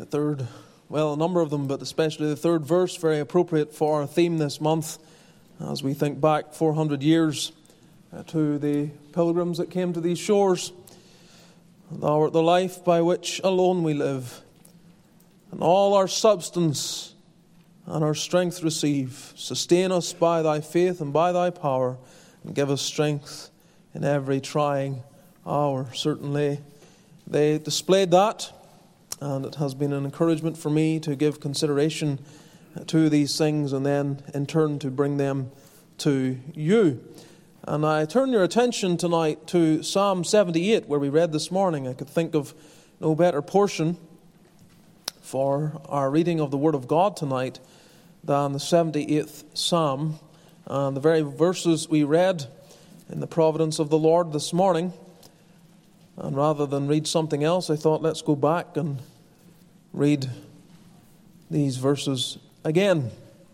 a number of them, but especially the third verse, very appropriate for our theme this month as we think back 400 years to the pilgrims that came to these shores. Thou art the life by which alone we live, and all our substance and our strength receive. Sustain us by thy faith and by thy power, and give us strength in every trying hour. Certainly they displayed that, and it has been an encouragement for me to give consideration to these things and then in turn to bring them to you. And I turn your attention tonight to Psalm 78, where we read this morning. I could think of no better portion for our reading of the Word of God tonight than the 78th Psalm. And the very verses we read in the providence of the Lord this morning. And rather than read something else, I thought let's go back and read these verses again.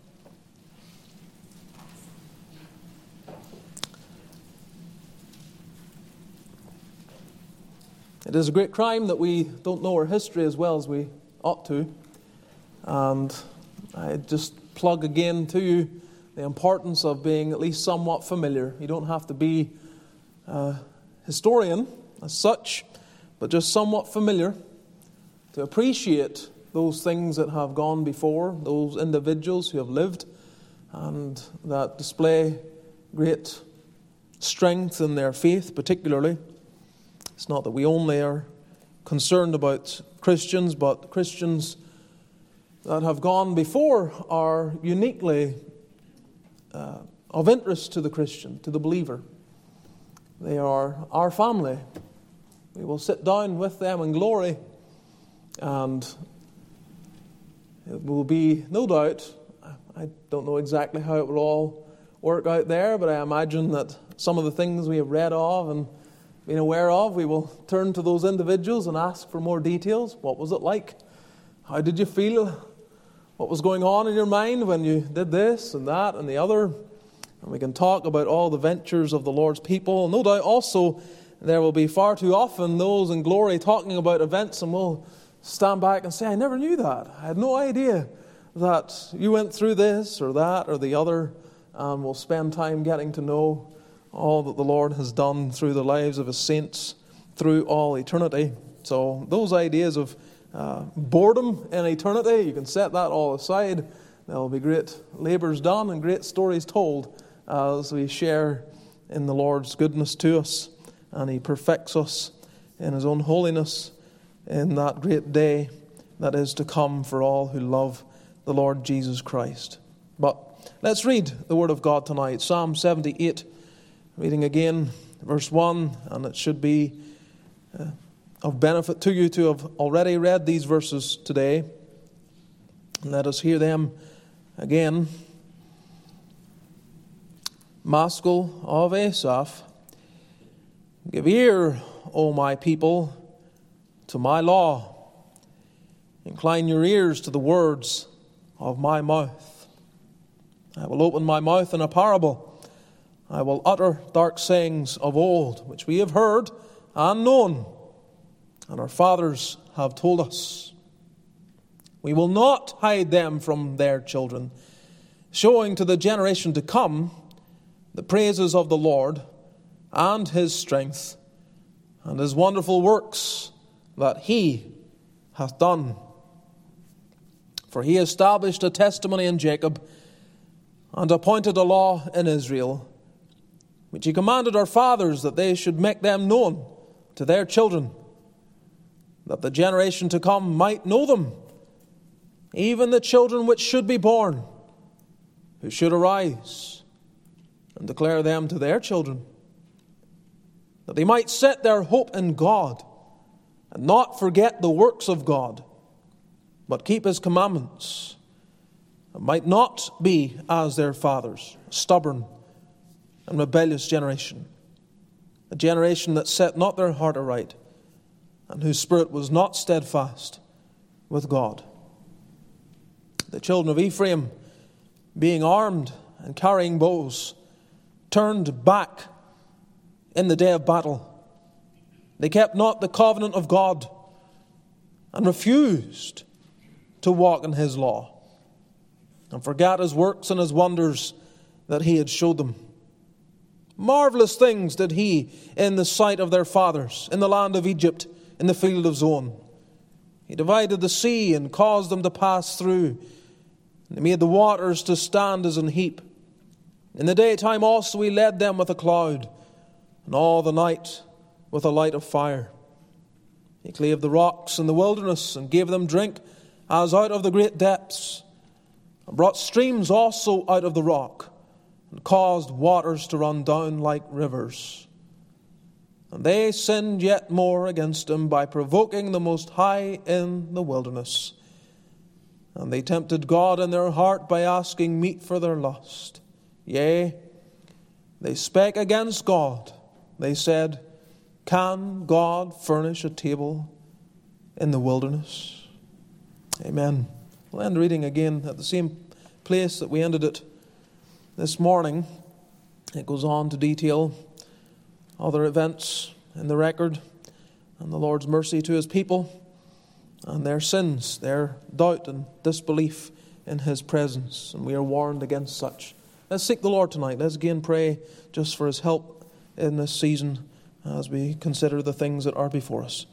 It is a great crime that we don't know our history as well as we ought to. And I just plug again to you the importance of being at least somewhat familiar. You don't have to be a historian as such, but just somewhat familiar to appreciate those things that have gone before, those individuals who have lived and that display great strength in their faith particularly. It's not that we only are concerned about Christians, but Christians that have gone before are uniquely of interest to the Christian, to the believer. They are our family. We will sit down with them in glory, and it will be, no doubt, I don't know exactly how it will all work out there, but I imagine that some of the things we have read of and been aware of, we will turn to those individuals and ask for more details. What was it like? How did you feel? What was going on in your mind when you did this and that and the other? And we can talk about all the ventures of the Lord's people. No doubt also there will be far too often those in glory talking about events, and we'll stand back and say, I never knew that. I had no idea that you went through this or that or the other. And we'll spend time getting to know all that the Lord has done through the lives of His saints through all eternity. So those ideas of boredom in eternity, you can set that all aside. There will be great labours done and great stories told as we share in the Lord's goodness to us, and He perfects us in His own holiness in that great day that is to come for all who love the Lord Jesus Christ. But let's read the Word of God tonight. Psalm 78, reading again, verse 1, and it should be of benefit to you to have already read these verses today. And let us hear them again. Maskil of Asaph. Give ear, O my people, to my law. Incline your ears to the words of my mouth. I will open my mouth in a parable. I will utter dark sayings of old, which we have heard and known, and our fathers have told us. We will not hide them from their children, showing to the generation to come the praises of the Lord and His strength and His wonderful works that He hath done. For He established a testimony in Jacob and appointed a law in Israel, which He commanded our fathers that they should make them known to their children, that the generation to come might know them, even the children which should be born, who should arise and declare them to their children, that they might set their hope in God and not forget the works of God, but keep His commandments, and might not be as their fathers, stubborn and rebellious generation, a generation that set not their heart aright, and whose spirit was not steadfast with God. The children of Ephraim, being armed and carrying bows, turned back in the day of battle. They kept not the covenant of God, and refused to walk in his law, and forgot his works and his wonders that he had showed them. Marvelous things did he in the sight of their fathers, in the land of Egypt, in the field of Zoan. He divided the sea and caused them to pass through. And he made the waters to stand as an heap. In the daytime also he led them with a cloud, and all the night with a light of fire. He clave the rocks in the wilderness, and gave them drink as out of the great depths, and brought streams also out of the rock, and caused waters to run down like rivers. And they sinned yet more against him by provoking the Most High in the wilderness. And they tempted God in their heart by asking meat for their lust. Yea, they spake against God. They said, can God furnish a table in the wilderness? Amen. We'll end reading again at the same place that we ended it this morning. It goes on to detail other events in the record and the Lord's mercy to his people and their sins, their doubt and disbelief in his presence. And we are warned against such. Let's seek the Lord tonight. Let's again pray just for his help in this season as we consider the things that are before us.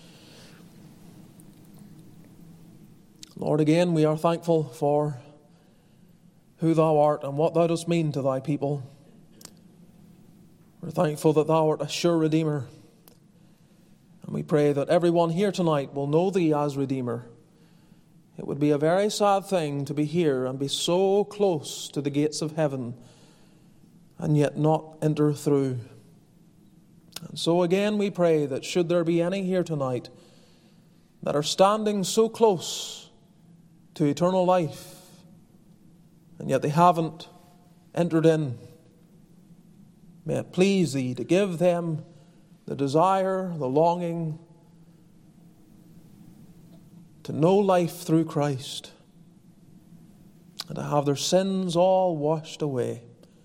Lord, again, we are thankful for who thou art and what thou dost mean to thy people. We're thankful that thou art a sure Redeemer. And we pray that everyone here tonight will know thee as Redeemer. It would be a very sad thing to be here and be so close to the gates of heaven and yet not enter through. And so again we pray that should there be any here tonight that are standing so close to eternal life and yet they haven't entered in, may it please thee to give them the desire, the longing to know life through Christ and to have their sins all washed away.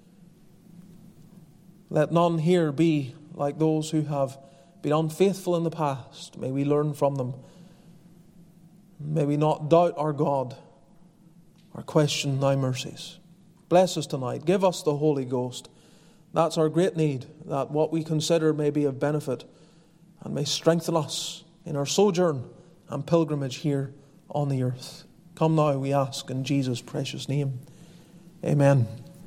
Let none here be like those who have been unfaithful in the past. May we learn from them. May we not doubt our God or question thy mercies. Bless us tonight. Give us the Holy Ghost. That's our great need, that what we consider may be of benefit and may strengthen us in our sojourn and pilgrimage here on the earth. Come now, we ask in Jesus' precious name. Amen.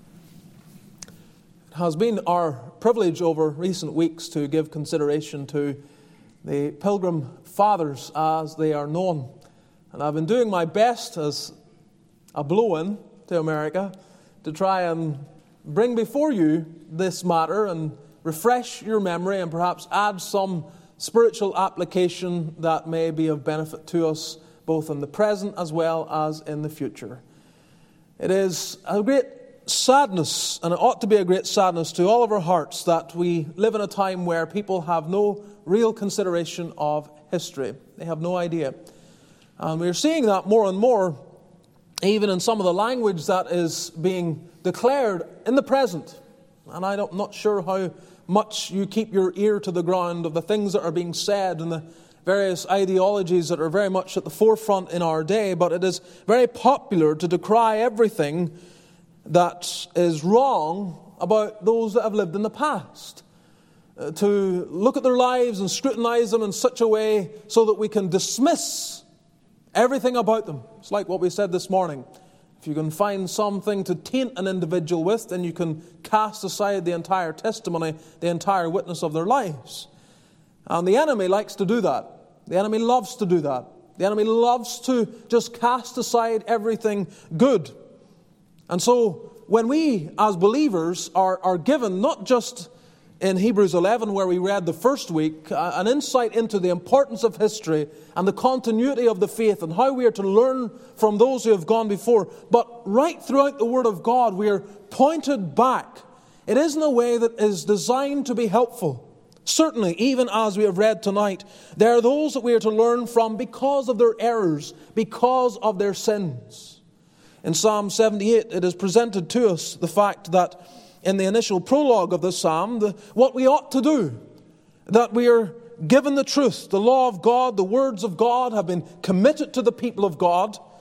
It has been our privilege over recent weeks to give consideration to the Pilgrim Fathers as they are known. And I've been doing my best as a blow-in to America to try and bring before you this matter and refresh your memory and perhaps add some spiritual application that may be of benefit to us both in the present as well as in the future. It is a great sadness, and it ought to be a great sadness to all of our hearts, that we live in a time where people have no real consideration of history. They have no idea. And we're seeing that more and more, even in some of the language that is being declared in the present. And I'm not sure how much you keep your ear to the ground of the things that are being said and the various ideologies that are very much at the forefront in our day, but it is very popular to decry everything that is wrong about those that have lived in the past. To look at their lives and scrutinize them in such a way so that we can dismiss everything about them. It's like what we said this morning. If you can find something to taint an individual with, then you can cast aside the entire testimony, the entire witness of their lives. And the enemy likes to do that. The enemy loves to do that. The enemy loves to just cast aside everything good. And so when we as believers are given, not just in Hebrews 11 where we read the first week, an insight into the importance of history and the continuity of the faith and how we are to learn from those who have gone before, but right throughout the Word of God we are pointed back. It is in a way that is designed to be helpful. Certainly, even as we have read tonight, there are those that we are to learn from because of their errors, because of their sins. In Psalm 78, it is presented to us the fact that in the initial prologue of the psalm, what we ought to do, that we are given the truth, the law of God, the words of God have been committed to the people of God,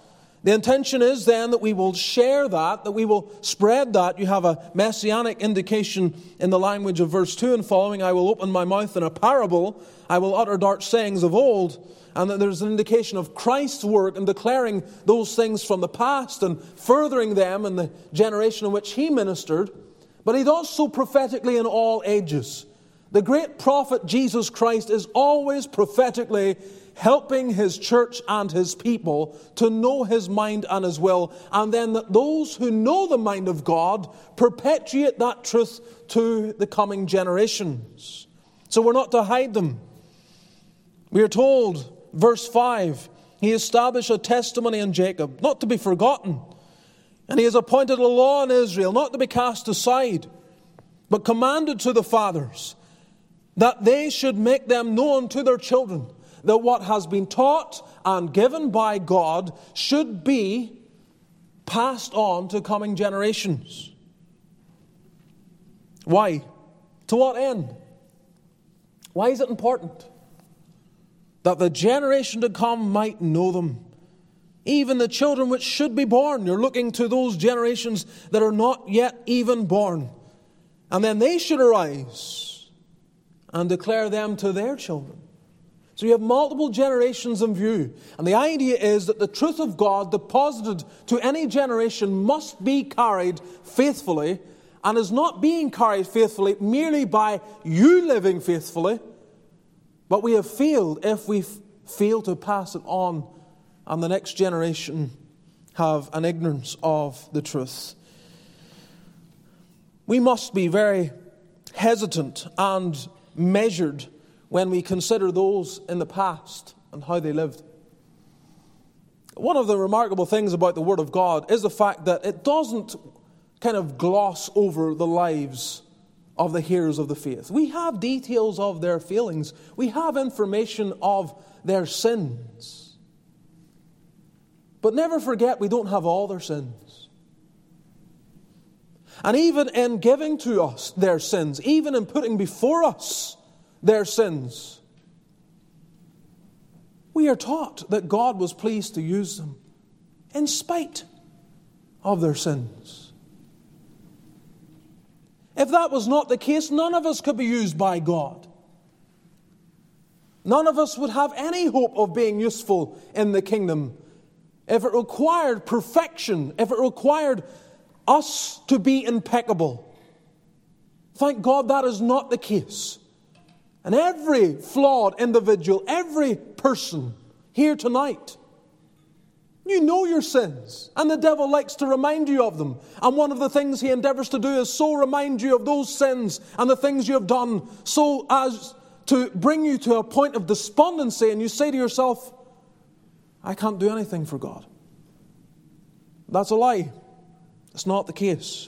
The intention is then that we will share that we will spread that. You have a messianic indication in the language of verse 2 and following. I will open my mouth in a parable. I will utter dark sayings of old. And that there's an indication of Christ's work in declaring those things from the past and furthering them in the generation in which He ministered. But He does so prophetically in all ages. The great prophet Jesus Christ is always prophetically helping His church and His people to know His mind and His will, and then that those who know the mind of God perpetuate that truth to the coming generations. So we're not to hide them. We are told, verse 5, He established a testimony in Jacob, not to be forgotten, and He has appointed a law in Israel, not to be cast aside, but commanded to the fathers, that they should make them known to their children, that what has been taught and given by God should be passed on to coming generations. Why? To what end? Why is it important? That the generation to come might know them. Even the children which should be born. You're looking to those generations that are not yet even born. And then they should arise and declare them to their children. So you have multiple generations in view. And the idea is that the truth of God deposited to any generation must be carried faithfully, and is not being carried faithfully merely by you living faithfully, but we have failed if we fail to pass it on, and the next generation have an ignorance of the truth. We must be very hesitant and measured when we consider those in the past and how they lived. One of the remarkable things about the Word of God is the fact that it doesn't kind of gloss over the lives of the hearers of the faith. We have details of their failings. We have information of their sins. But never forget, we don't have all their sins. And even in giving to us their sins, even in putting before us their sins, we are taught that God was pleased to use them in spite of their sins. If that was not the case, none of us could be used by God. None of us would have any hope of being useful in the kingdom if it required perfection, if it required us to be impeccable. Thank God that is not the case. And every flawed individual, every person here tonight, you know your sins, and the devil likes to remind you of them. And one of the things he endeavors to do is so remind you of those sins and the things you have done, so as to bring you to a point of despondency, and you say to yourself, I can't do anything for God. That's a lie. It's not the case.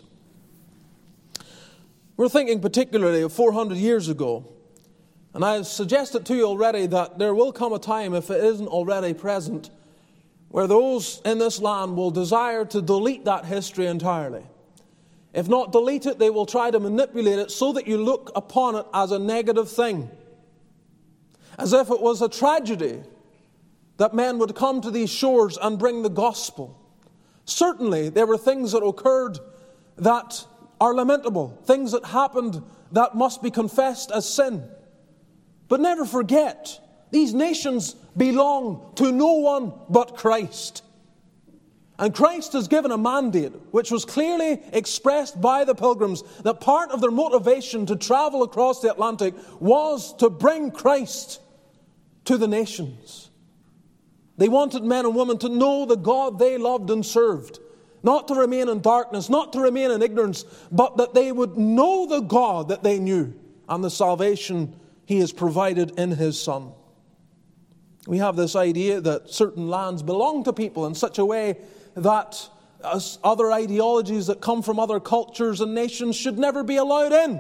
We're thinking particularly of 400 years ago. And I have suggested to you already that there will come a time, if it isn't already present, where those in this land will desire to delete that history entirely. If not delete it, they will try to manipulate it so that you look upon it as a negative thing. As if it was a tragedy that men would come to these shores and bring the gospel. Certainly, there were things that occurred that are lamentable, things that happened that must be confessed as sin. But never forget, these nations belong to no one but Christ. And Christ has given a mandate, which was clearly expressed by the pilgrims, that part of their motivation to travel across the Atlantic was to bring Christ to the nations. They wanted men and women to know the God they loved and served. Not to remain in darkness, not to remain in ignorance, but that they would know the God that they knew and the salvation He has provided in His Son. We have this idea that certain lands belong to people in such a way that other ideologies that come from other cultures and nations should never be allowed in.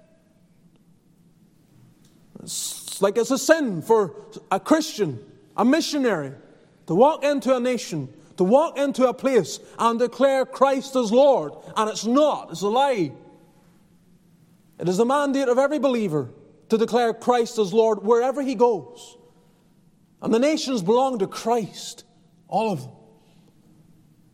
It's like it's a sin for a Christian, a missionary, to walk into a nation, to walk into a place and declare Christ as Lord. And it's not. It's a lie. It is the mandate of every believer to declare Christ as Lord wherever he goes. And the nations belong to Christ, all of them.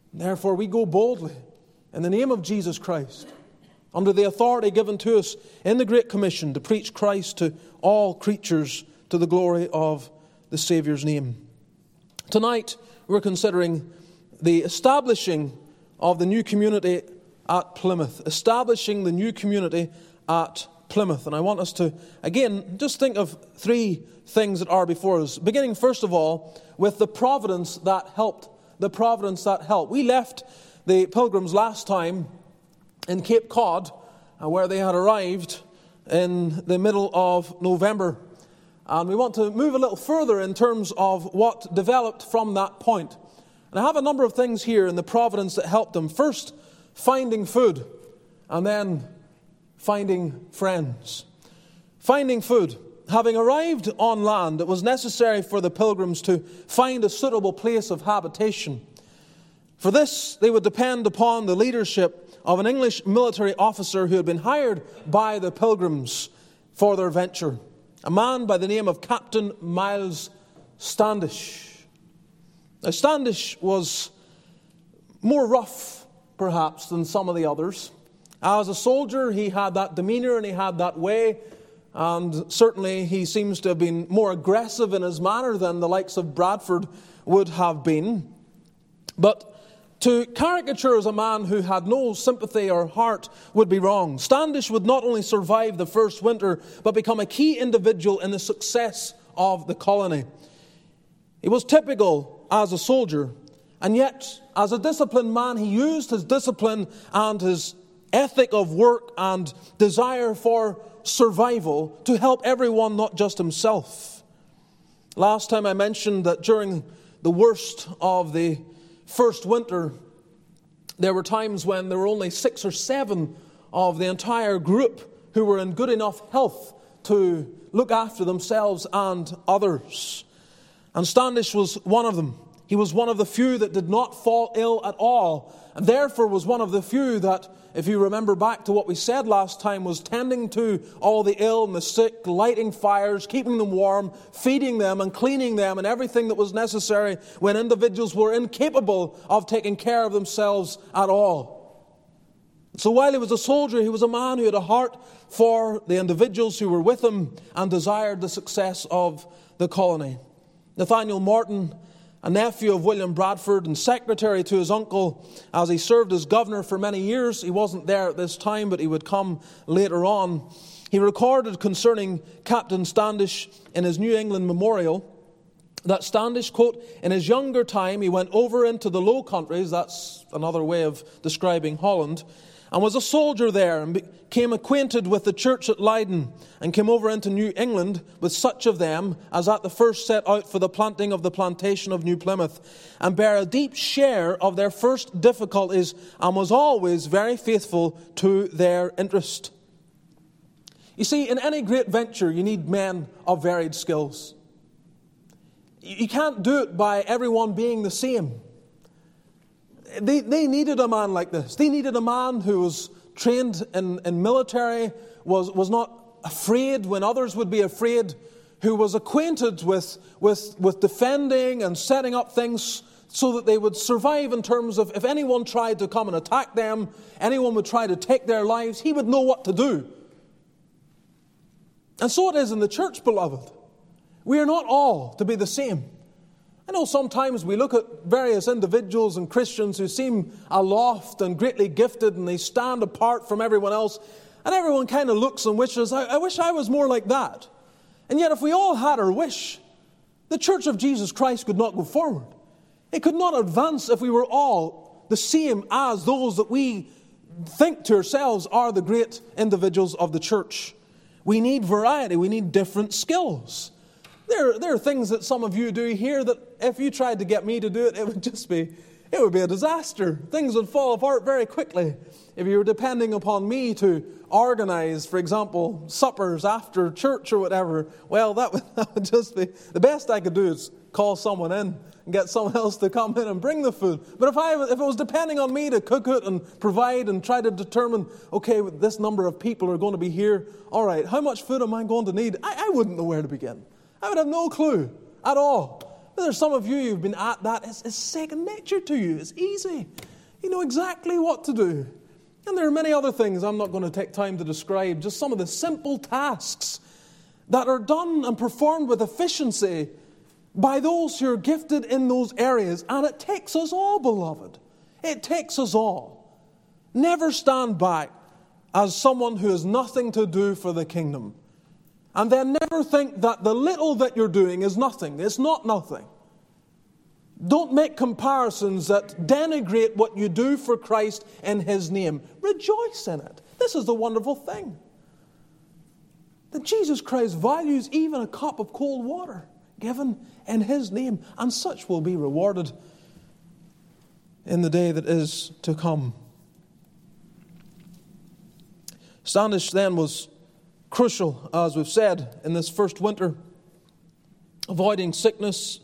Therefore, we go boldly in the name of Jesus Christ, under the authority given to us in the Great Commission to preach Christ to all creatures to the glory of the Saviour's name. Tonight, we're considering the establishing of the new community at Plymouth. Establishing the new community at Plymouth. And I want us to, again, just think of three things that are before us. Beginning, first of all, with the providence that helped. The providence that helped. We left the pilgrims last time in Cape Cod, where they had arrived in the middle of November. And we want to move a little further in terms of what developed from that point. And I have a number of things here in the providence that helped them. First, finding food, and then finding friends. Finding food. Having arrived on land, it was necessary for the pilgrims to find a suitable place of habitation. For this, they would depend upon the leadership of an English military officer who had been hired by the pilgrims for their venture. A man by the name of Captain Miles Standish. Now, Standish was more rough, perhaps, than some of the others. As a soldier, he had that demeanor and he had that way, and certainly he seems to have been more aggressive in his manner than the likes of Bradford would have been. But to caricature as a man who had no sympathy or heart would be wrong. Standish would not only survive the first winter, but become a key individual in the success of the colony. He was typical as a soldier, and yet, as a disciplined man, he used his discipline and his ethic of work and desire for survival to help everyone, not just himself. Last time I mentioned that during the worst of the first winter, there were times when there were only 6 or 7 of the entire group who were in good enough health to look after themselves and others. And Standish was one of them. He was one of the few that did not fall ill at all, and therefore was one of the few that, if you remember back to what we said last time, was tending to all the ill and the sick, lighting fires, keeping them warm, feeding them and cleaning them, and everything that was necessary when individuals were incapable of taking care of themselves at all. So while he was a soldier, he was a man who had a heart for the individuals who were with him and desired the success of the colony. Nathaniel Morton, a nephew of William Bradford and secretary to his uncle as he served as governor for many years. He wasn't there at this time, but he would come later on. He recorded concerning Captain Standish in his New England Memorial that Standish, quote, in his younger time he went over into the Low Countries, that's another way of describing Holland, and was a soldier there and became acquainted with the church at Leyden and came over into New England with such of them as at the first set out for the planting of the plantation of New Plymouth and bare a deep share of their first difficulties and was always very faithful to their interest. You see, in any great venture you need men of varied skills. You can't do it by everyone being the same. They needed a man like this. They needed a man who was trained in military, was not afraid when others would be afraid, who was acquainted with defending and setting up things so that they would survive in terms of if anyone tried to come and attack them, anyone would try to take their lives, he would know what to do. And so it is in the church, beloved. We are not all to be the same. I know sometimes we look at various individuals and Christians who seem aloft and greatly gifted and they stand apart from everyone else, and everyone kind of looks and wishes, I wish I was more like that. And yet if we all had our wish, the Church of Jesus Christ could not go forward. It could not advance if we were all the same as those that we think to ourselves are the great individuals of the church. We need variety. We need different skills. There are things that some of you do here that if you tried to get me to do it, it would be a disaster. Things would fall apart very quickly. If you were depending upon me to organize, for example, suppers after church or whatever, well, that would just be, the best I could do is call someone in and get someone else to come in and bring the food. But if it was depending on me to cook it and provide and try to determine, okay, this number of people are going to be here, all right, how much food am I going to need? I wouldn't know where to begin. I would have no clue at all. But there's some of you who've been at that. It's second nature to you. It's easy. He knew exactly what to do. And there are many other things I'm not going to take time to describe, just some of the simple tasks that are done and performed with efficiency by those who are gifted in those areas. And it takes us all, beloved. It takes us all. Never stand back as someone who has nothing to do for the kingdom. And then never think that the little that you're doing is nothing. It's not nothing. Don't make comparisons that denigrate what you do for Christ in His name. Rejoice in it. This is the wonderful thing. That Jesus Christ values even a cup of cold water given in His name. And such will be rewarded in the day that is to come. Standish then was crucial, as we've said, in this first winter, avoiding sickness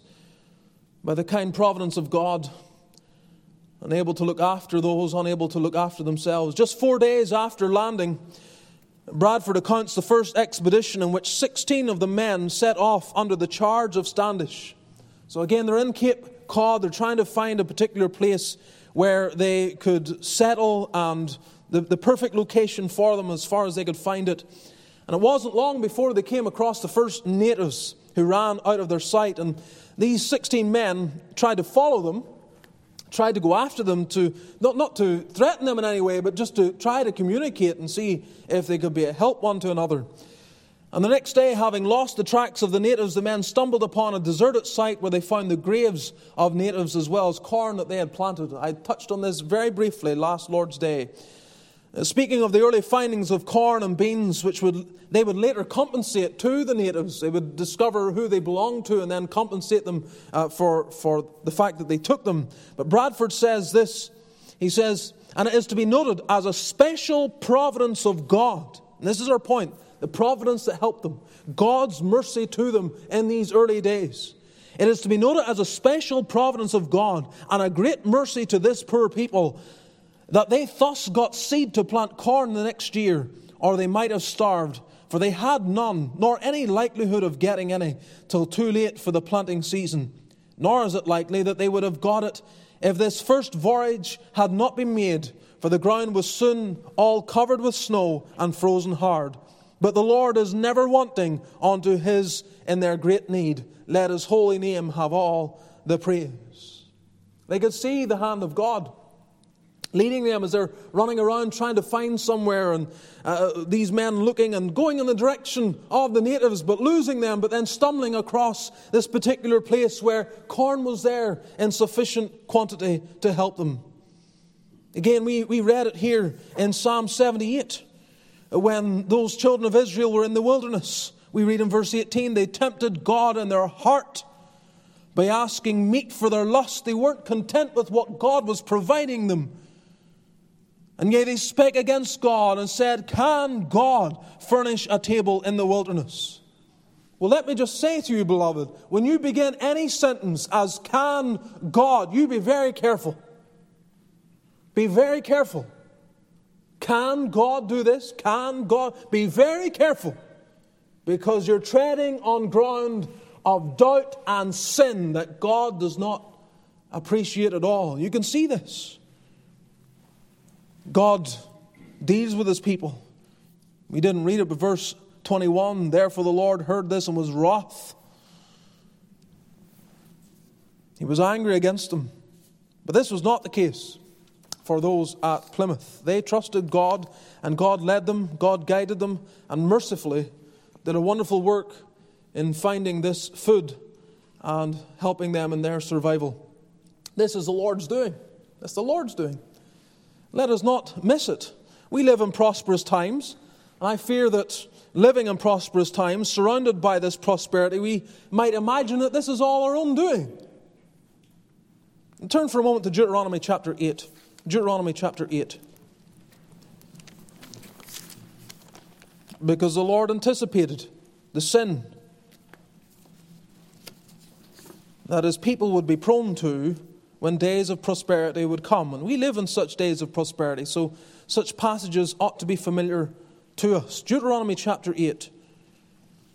by the kind providence of God, unable to look after those unable to look after themselves. Just 4 days after landing, Bradford accounts the first expedition in which 16 of the men set off under the charge of Standish. So again, they're in Cape Cod. They're trying to find a particular place where they could settle, and the perfect location for them as far as they could find it. And it wasn't long before they came across the first natives who ran out of their sight. And these 16 men tried to follow them, tried to go after them, to not to threaten them in any way, but just to try to communicate and see if they could be a help one to another. And the next day, having lost the tracks of the natives, the men stumbled upon a deserted site where they found the graves of natives as well as corn that they had planted. I touched on this very briefly last Lord's Day. Speaking of the early findings of corn and beans, which they would later compensate to the natives. They would discover who they belonged to and then compensate them for the fact that they took them. But Bradford says this. He says, and it is to be noted as a special providence of God. And this is our point. The providence that helped them. God's mercy to them in these early days. It is to be noted as a special providence of God and a great mercy to this poor people that they thus got seed to plant corn the next year, or they might have starved, for they had none, nor any likelihood of getting any, till too late for the planting season. Nor is it likely that they would have got it if this first voyage had not been made, for the ground was soon all covered with snow and frozen hard. But the Lord is never wanting unto His in their great need. Let His holy name have all the praise. They could see the hand of God leading them as they're running around trying to find somewhere, and these men looking and going in the direction of the natives but losing them, but then stumbling across this particular place where corn was there in sufficient quantity to help them. Again, we read it here in Psalm 78 when those children of Israel were in the wilderness. We read in verse 18, they tempted God in their heart by asking meat for their lust. They weren't content with what God was providing them. And yet they spake against God and said, can God furnish a table in the wilderness? Well, let me just say to you, beloved, when you begin any sentence as can God, you be very careful. Be very careful. Can God do this? Can God? Be very careful, because you're treading on ground of doubt and sin that God does not appreciate at all. You can see this. God deals with His people. We didn't read it, but verse 21, therefore the Lord heard this and was wroth. He was angry against them. But this was not the case for those at Plymouth. They trusted God, and God led them, God guided them, and mercifully did a wonderful work in finding this food and helping them in their survival. This is the Lord's doing. That's the Lord's doing. Let us not miss it. We live in prosperous times, and I fear that living in prosperous times, surrounded by this prosperity, we might imagine that this is all our own doing. And turn for a moment to Deuteronomy chapter 8. Deuteronomy chapter 8. Because the Lord anticipated the sin that His people would be prone to when days of prosperity would come. And we live in such days of prosperity, so such passages ought to be familiar to us. Deuteronomy chapter 8.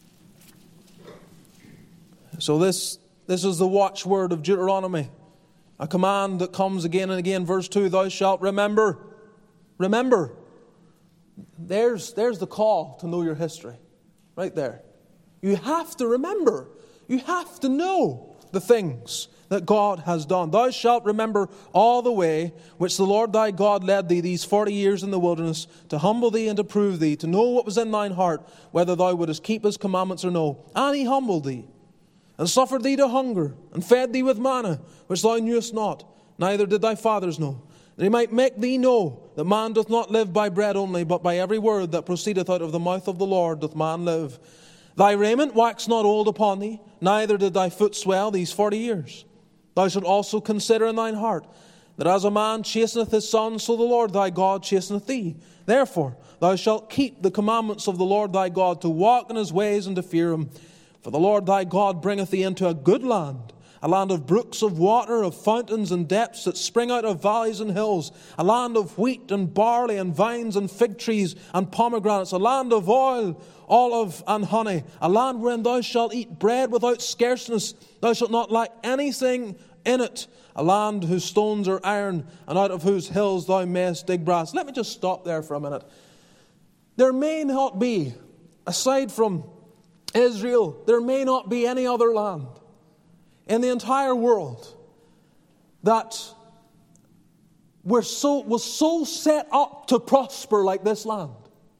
So this is the watchword of Deuteronomy A command that comes again and again. Verse 2, thou shalt remember. Remember. There's the call to know your history. Right there. You have to remember. You have to know the things that God has done. Thou shalt remember all the way which the Lord thy God led thee these 40 years in the wilderness, to humble thee and to prove thee, to know what was in thine heart, whether thou wouldest keep his commandments or no. And he humbled thee, and suffered thee to hunger, and fed thee with manna, which thou knewest not, neither did thy fathers know, that he might make thee know that man doth not live by bread only, but by every word that proceedeth out of the mouth of the Lord doth man live. Thy raiment waxed not old upon thee, neither did thy foot swell these 40 years. Thou shalt also consider in thine heart, that as a man chasteneth his son, so the Lord thy God chasteneth thee. Therefore thou shalt keep the commandments of the Lord thy God, to walk in his ways and to fear him. For the Lord thy God bringeth thee into a good land, a land of brooks of water, of fountains and depths that spring out of valleys and hills, a land of wheat and barley and vines and fig trees and pomegranates, a land of oil, olive and honey, a land wherein thou shalt eat bread without scarceness, thou shalt not lack anything in it, a land whose stones are iron, and out of whose hills thou mayest dig brass. Let me just stop there for a minute. There may not be, aside from Israel, there may not be any other land in the entire world that was so set up to prosper like this land.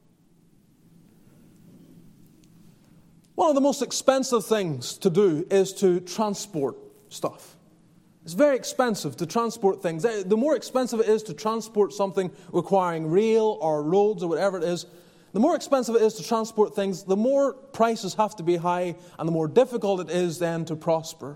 One of the most expensive things to do is to transport stuff. It's very expensive to transport things. The more expensive it is to transport something requiring rail or roads or whatever it is, the more expensive it is to transport things, the more prices have to be high and the more difficult it is then to prosper.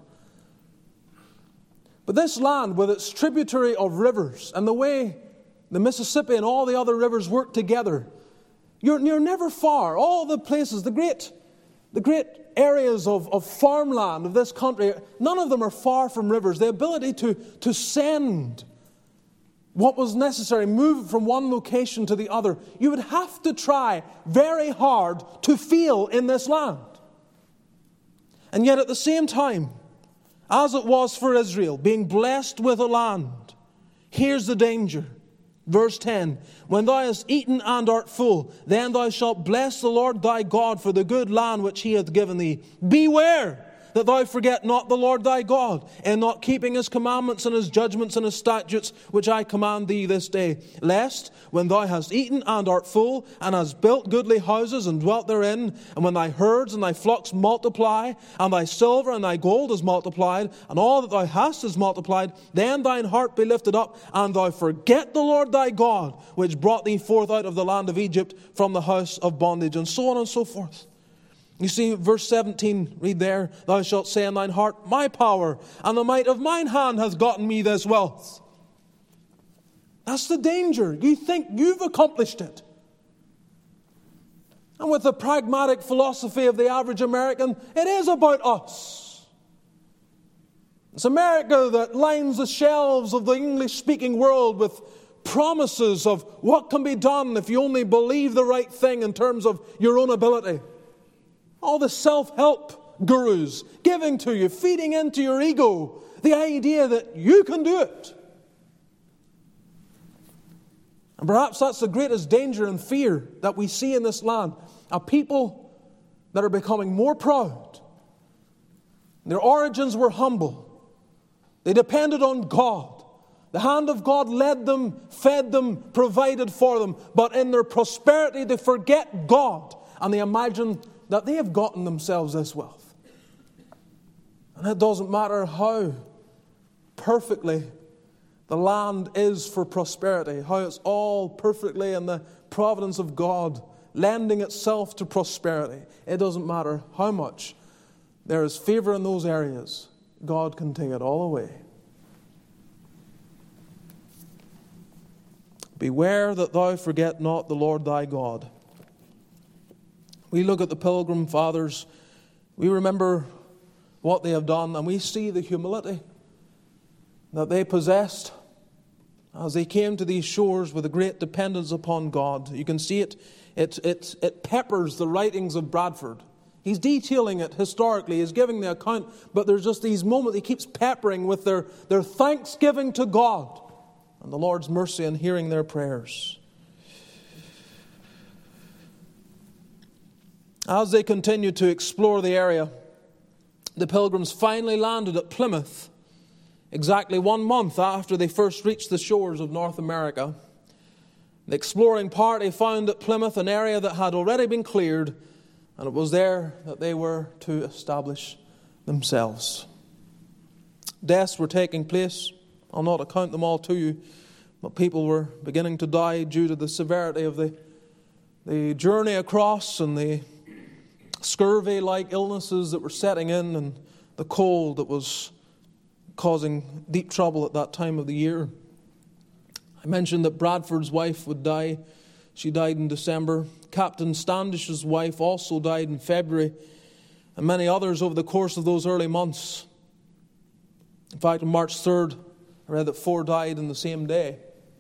But this land, with its tributary of rivers and the way the Mississippi and all the other rivers work together, you're never far. All the places, the great areas of farmland of this country, none of them are far from rivers. The ability to send what was necessary, move from one location to the other, you would have to try very hard to feel in this land. And yet at the same time, as it was for Israel, being blessed with a land, here's the danger. Verse 10, when thou hast eaten and art full, then thou shalt bless the Lord thy God for the good land which he hath given thee. Beware that thou forget not the Lord thy God, in not keeping his commandments and his judgments and his statutes, which I command thee this day. Lest, when thou hast eaten and art full, and hast built goodly houses and dwelt therein, and when thy herds and thy flocks multiply, and thy silver and thy gold is multiplied, and all that thou hast is multiplied, then thine heart be lifted up, and thou forget the Lord thy God, which brought thee forth out of the land of Egypt from the house of bondage, and so on and so forth. You see, verse 17, read there, thou shalt say in thine heart, my power and the might of mine hand hath gotten me this wealth. That's the danger. You think you've accomplished it. And with the pragmatic philosophy of the average American, it is about us. It's America that lines the shelves of the English-speaking world with promises of what can be done if you only believe the right thing in terms of your own ability. All the self-help gurus giving to you, feeding into your ego the idea that you can do it. And perhaps that's the greatest danger and fear that we see in this land. A people that are becoming more proud. Their origins were humble. They depended on God. The hand of God led them, fed them, provided for them. But in their prosperity, they forget God and they imagine that they have gotten themselves this wealth. And it doesn't matter how perfectly the land is for prosperity, how it's all perfectly in the providence of God, lending itself to prosperity. It doesn't matter how much there is favor in those areas. God can take it all away. Beware that thou forget not the Lord thy God. We look at the Pilgrim Fathers, we remember what they have done, and we see the humility that they possessed as they came to these shores with a great dependence upon God. You can see it peppers the writings of Bradford. He's detailing it historically. He's giving the account, but there's just these moments he keeps peppering with their thanksgiving to God and the Lord's mercy in hearing their prayers. As they continued to explore the area, the pilgrims finally landed at Plymouth exactly 1 month after they first reached the shores of North America. The exploring party found at Plymouth an area that had already been cleared, and it was there that they were to establish themselves. Deaths were taking place. I'll not account them all to you, but people were beginning to die due to the severity of the journey across and the scurvy-like illnesses that were setting in and the cold that was causing deep trouble at that time of the year. I mentioned that Bradford's wife would die. She died in December. Captain Standish's wife also died in February, and many others over the course of those early months. In fact, on March 3rd, I read that 4 died in the same day.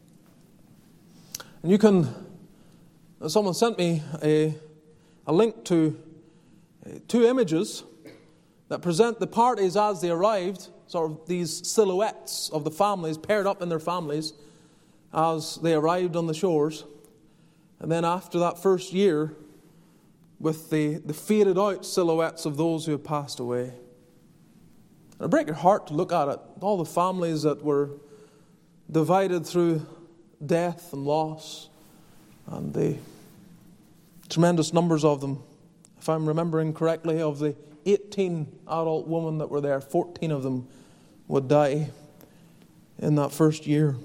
And someone sent me a link to 2 images that present the parties as they arrived, sort of these silhouettes of the families paired up in their families as they arrived on the shores. And then after that first year, with the faded out silhouettes of those who had passed away. It'll break your heart to look at it. All the families that were divided through death and loss, and the tremendous numbers of them. If I'm remembering correctly, of the 18 adult women that were there, 14 of them would die in that first year.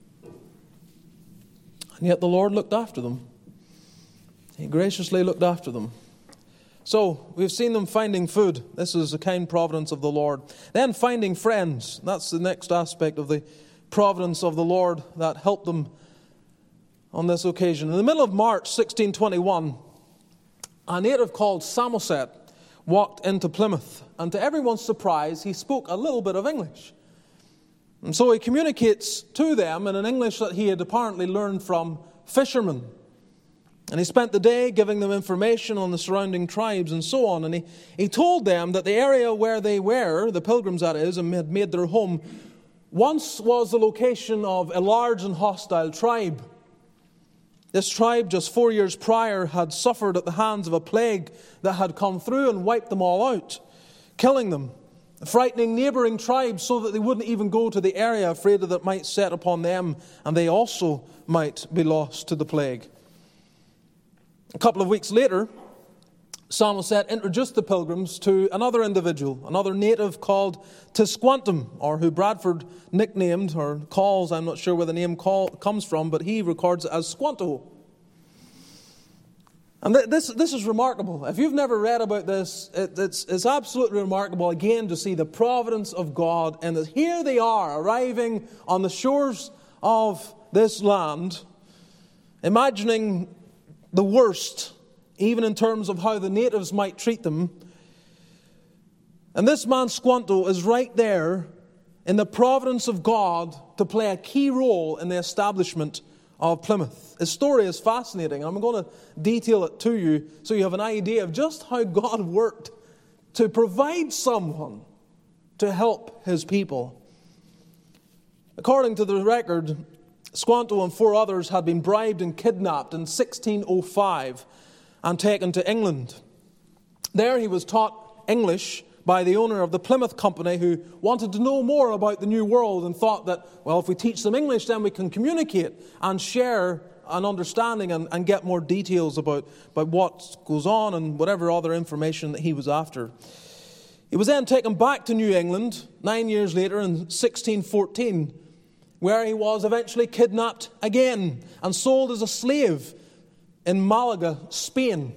And yet the Lord looked after them. He graciously looked after them. So, we've seen them finding food. This is the kind providence of the Lord. Then finding friends. That's the next aspect of the providence of the Lord that helped them on this occasion. In the middle of March 1621, a native called Samoset walked into Plymouth. And to everyone's surprise, he spoke a little bit of English. And so he communicates to them in an English that he had apparently learned from fishermen. And he spent the day giving them information on the surrounding tribes and so on. And he told them that the area where they were, the pilgrims that is, and had made their home, once was the location of a large and hostile tribe. This tribe, just 4 years prior, had suffered at the hands of a plague that had come through and wiped them all out, killing them, frightening neighbouring tribes so that they wouldn't even go to the area, afraid that it might set upon them and they also might be lost to the plague. A couple of weeks later, Samoset introduced the pilgrims to another individual, another native called Tisquantum, or who Bradford nicknamed or calls, I'm not sure where the name comes from, but he records it as Squanto. And this is remarkable. If you've never read about this, it's absolutely remarkable again to see the providence of God, and that here they are arriving on the shores of this land, imagining the worst, even in terms of how the natives might treat them. And this man Squanto is right there in the providence of God to play a key role in the establishment of Plymouth. His story is fascinating. I'm going to detail it to you so you have an idea of just how God worked to provide someone to help his people. According to the record, Squanto and 4 others had been bribed and kidnapped in 1605 and taken to England. There he was taught English by the owner of the Plymouth Company, who wanted to know more about the New World and thought that, well, if we teach them English, then we can communicate and share an understanding and get more details about what goes on and whatever other information that he was after. He was then taken back to New England 9 years later in 1614, where he was eventually kidnapped again and sold as a slave in Malaga, Spain.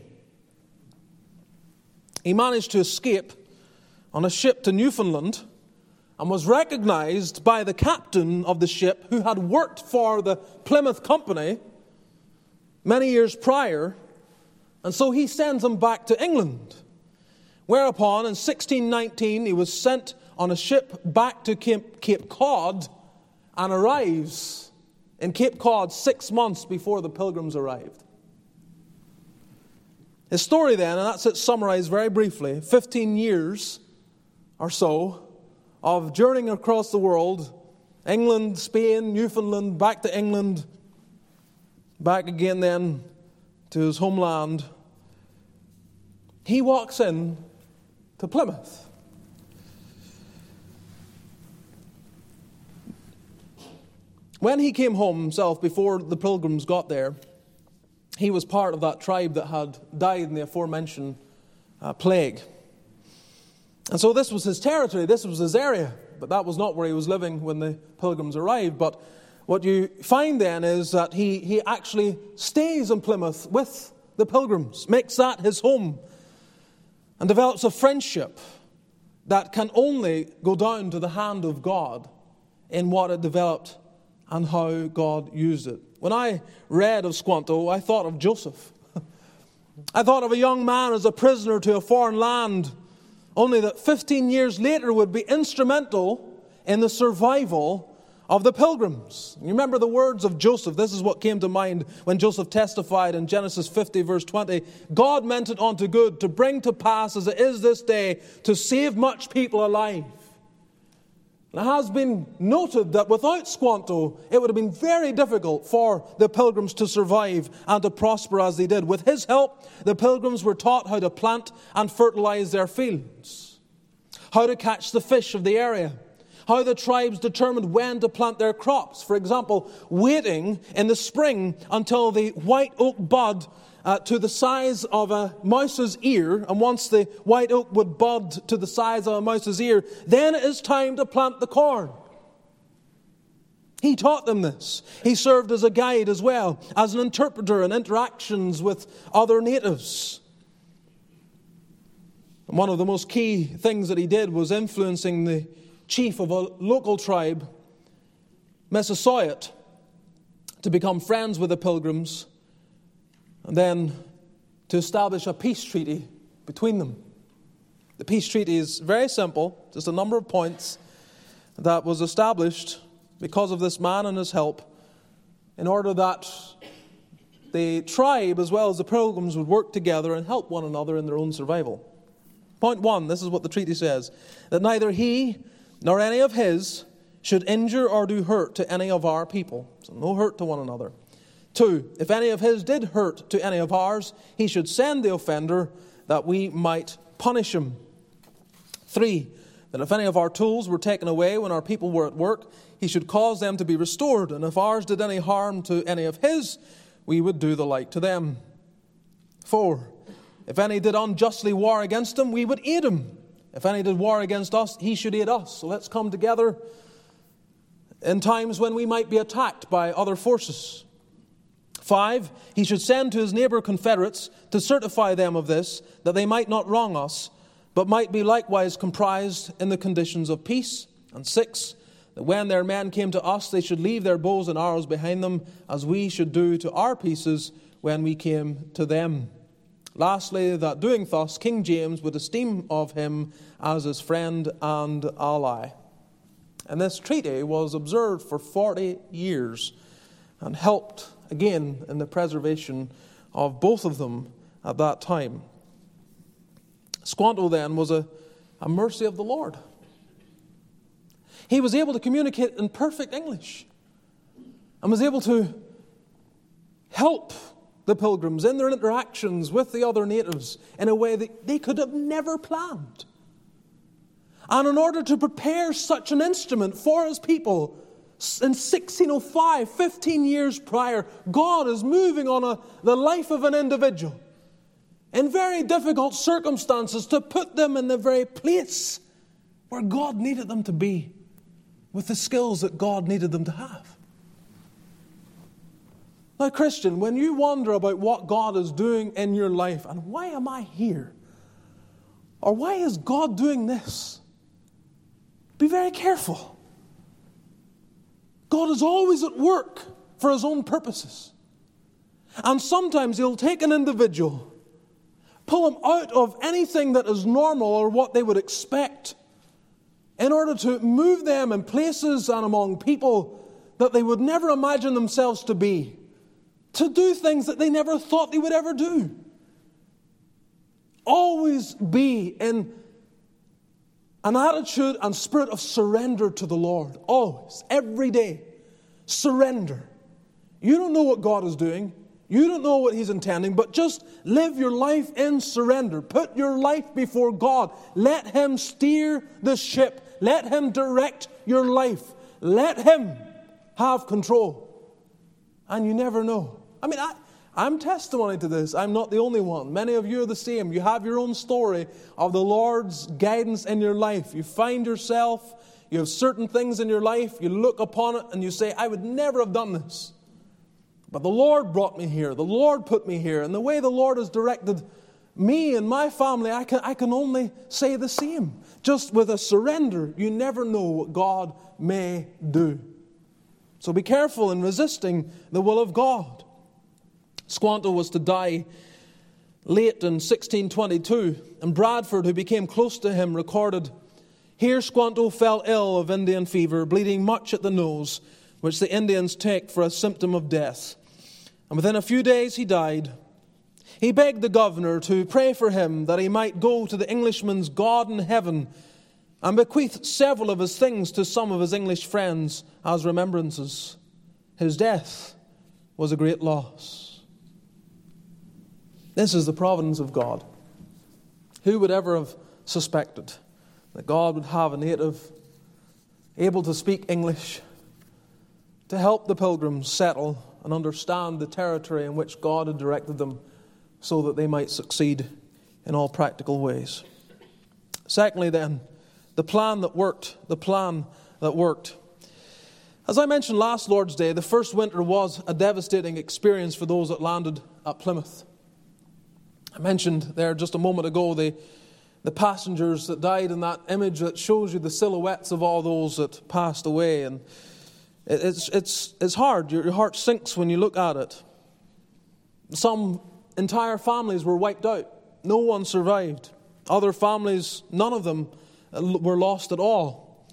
He managed to escape on a ship to Newfoundland and was recognized by the captain of the ship, who had worked for the Plymouth Company many years prior, and so he sends him back to England. Whereupon in 1619 he was sent on a ship back to Cape Cod and arrives in Cape Cod 6 months before the pilgrims arrived. His story then, and that's it summarized very briefly, 15 years or so of journeying across the world, England, Spain, Newfoundland, back to England, back again then to his homeland. He walks in to Plymouth. When he came home himself, before the Pilgrims got there, he was part of that tribe that had died in the aforementioned plague. And so this was his territory, this was his area, but that was not where he was living when the Pilgrims arrived. But what you find then is that he actually stays in Plymouth with the Pilgrims, makes that his home, and develops a friendship that can only go down to the hand of God in what it developed and how God used it. When I read of Squanto, I thought of Joseph. I thought of a young man as a prisoner to a foreign land, only that 15 years later would be instrumental in the survival of the Pilgrims. You remember the words of Joseph. This is what came to mind when Joseph testified in Genesis 50 verse 20. God meant it unto good to bring to pass as it is this day to save much people alive. It has been noted that without Squanto, it would have been very difficult for the Pilgrims to survive and to prosper as they did. With his help, the Pilgrims were taught how to plant and fertilize their fields, how to catch the fish of the area, how the tribes determined when to plant their crops. For example, waiting in the spring until the white oak bud to the size of a mouse's ear, and once the white oak would bud to the size of a mouse's ear, then it is time to plant the corn. He taught them this. He served as a guide as well, as an interpreter in interactions with other natives. And one of the most key things that he did was influencing the chief of a local tribe, Massasoit, to become friends with the Pilgrims, and then to establish a peace treaty between them. The peace treaty is very simple, just a number of points that was established because of this man and his help, in order that the tribe as well as the Pilgrims would work together and help one another in their own survival. Point 1, this is what the treaty says, that neither he nor any of his should injure or do hurt to any of our people. So no hurt to one another. 2, if any of his did hurt to any of ours, he should send the offender that we might punish him. 3, that if any of our tools were taken away when our people were at work, he should cause them to be restored. And if ours did any harm to any of his, we would do the like to them. 4, if any did unjustly war against him, we would aid him. If any did war against us, he should aid us. So let's come together in times when we might be attacked by other forces. 5, he should send to his neighbor confederates to certify them of this, that they might not wrong us, but might be likewise comprised in the conditions of peace. And 6, that when their men came to us, they should leave their bows and arrows behind them, as we should do to our pieces when we came to them. Lastly, that doing thus, King James would esteem of him as his friend and ally. And this treaty was observed for 40 years and helped again in the preservation of both of them at that time. Squanto then was a mercy of the Lord. He was able to communicate in perfect English and was able to help the Pilgrims in their interactions with the other natives in a way that they could have never planned. And in order to prepare such an instrument for his people, in 1605, 15 years prior, God is moving on the life of an individual in very difficult circumstances to put them in the very place where God needed them to be, with the skills that God needed them to have. Now, Christian, when you wonder about what God is doing in your life, and why am I here? Or why is God doing this? Be very careful. God is always at work for his own purposes. And sometimes he'll take an individual, pull him out of anything that is normal or what they would expect, in order to move them in places and among people that they would never imagine themselves to be, to do things that they never thought they would ever do. Always be in an attitude and spirit of surrender to the Lord. Always, every day, surrender. You don't know what God is doing. You don't know what He's intending, but just live your life in surrender. Put your life before God. Let Him steer the ship. Let Him direct your life. Let Him have control. And you never know. I mean, I'm testimony to this. I'm not the only one. Many of you are the same. You have your own story of the Lord's guidance in your life. You find yourself, you have certain things in your life, you look upon it and you say, I would never have done this. But the Lord brought me here. The Lord put me here. And the way the Lord has directed me and my family, I can only say the same. Just with a surrender, you never know what God may do. So be careful in resisting the will of God. Squanto was to die late in 1622, and Bradford, who became close to him, recorded, "Here Squanto fell ill of Indian fever, bleeding much at the nose, which the Indians take for a symptom of death. And within a few days he died. He begged the governor to pray for him that he might go to the Englishman's God in heaven and bequeath several of his things to some of his English friends as remembrances. His death was a great loss." This is the providence of God. Who would ever have suspected that God would have a native able to speak English to help the pilgrims settle and understand the territory in which God had directed them so that they might succeed in all practical ways. Secondly then, the plan that worked. The plan that worked. As I mentioned last Lord's Day, the first winter was a devastating experience for those that landed at Plymouth. I mentioned there just a moment ago the passengers that died in that image that shows you the silhouettes of all those that passed away. And it's hard. Your heart sinks when you look at it. Some entire families were wiped out. No one survived. Other families, none of them were lost at all.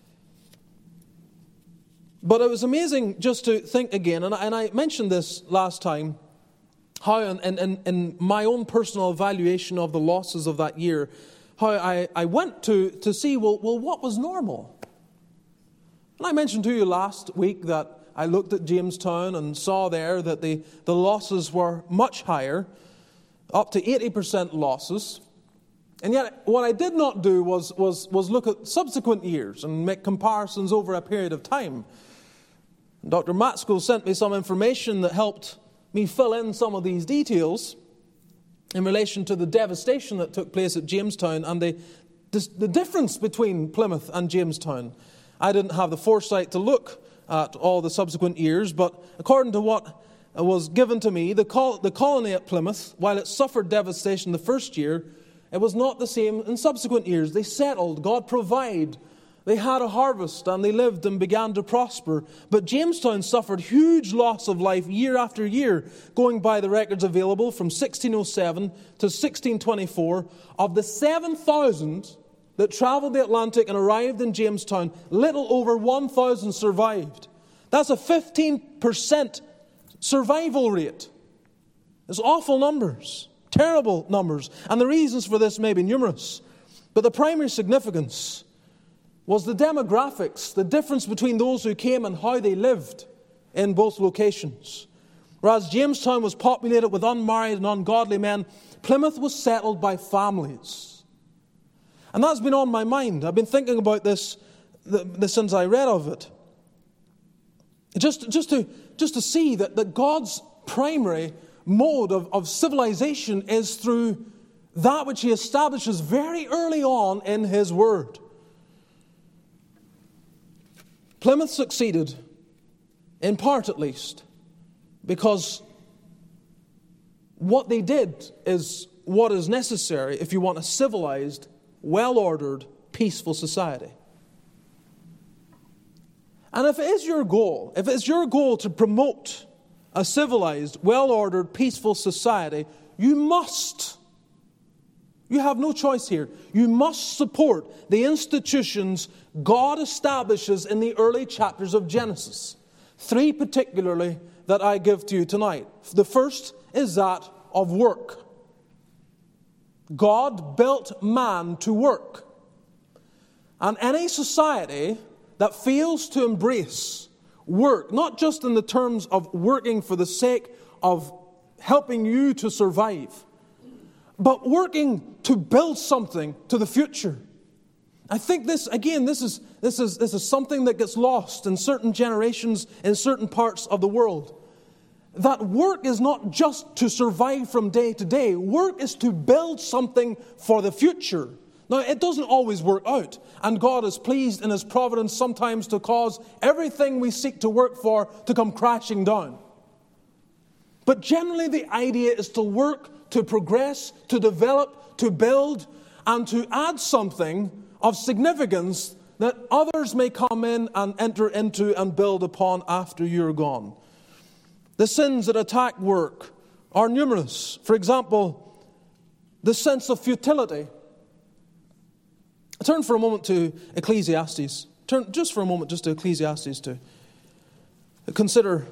But it was amazing just to think again, and I mentioned this last time, how in my own personal evaluation of the losses of that year, how I went to see, well, what was normal? And I mentioned to you last week that I looked at Jamestown and saw there that the losses were much higher, up to 80% losses. And yet, what I did not do was look at subsequent years and make comparisons over a period of time. Dr. Matsko sent me some information that helped me fill in some of these details in relation to the devastation that took place at Jamestown and the difference between Plymouth and Jamestown. I didn't have the foresight to look at all the subsequent years, but according to what was given to me, the colony at Plymouth, while it suffered devastation the first year, it was not the same in subsequent years. They settled, God provided, they had a harvest, and they lived and began to prosper. But Jamestown suffered huge loss of life year after year, going by the records available from 1607 to 1624. Of the 7,000 that traveled the Atlantic and arrived in Jamestown, little over 1,000 survived. That's a 15% survival rate. It's awful numbers, terrible numbers. And the reasons for this may be numerous. But the primary significance was the demographics, the difference between those who came and how they lived in both locations. Whereas Jamestown was populated with unmarried and ungodly men, Plymouth was settled by families. And that's been on my mind. I've been thinking about this since I read of it. Just to see that God's primary mode of civilization is through that which He establishes very early on in His Word. Plymouth succeeded, in part at least, because what they did is what is necessary if you want a civilized, well-ordered, peaceful society. And if it is your goal, to promote a civilized, well-ordered, peaceful society, you have no choice here. You must support the institutions God establishes in the early chapters of Genesis. 3 particularly that I give to you tonight. The first is that of work. God built man to work. And any society that fails to embrace work, not just in the terms of working for the sake of helping you to survive, but working to build something to the future. I think this is something that gets lost in certain generations, in certain parts of the world. That work is not just to survive from day to day. Work is to build something for the future. Now, it doesn't always work out, and God is pleased in His providence sometimes to cause everything we seek to work for to come crashing down. But generally the idea is to work, to progress, to develop, to build, and to add something of significance that others may come in and enter into and build upon after you're gone. The sins that attack work are numerous. For example, the sense of futility. Turn for a moment to Ecclesiastes. Turn just for a moment just to Ecclesiastes to consider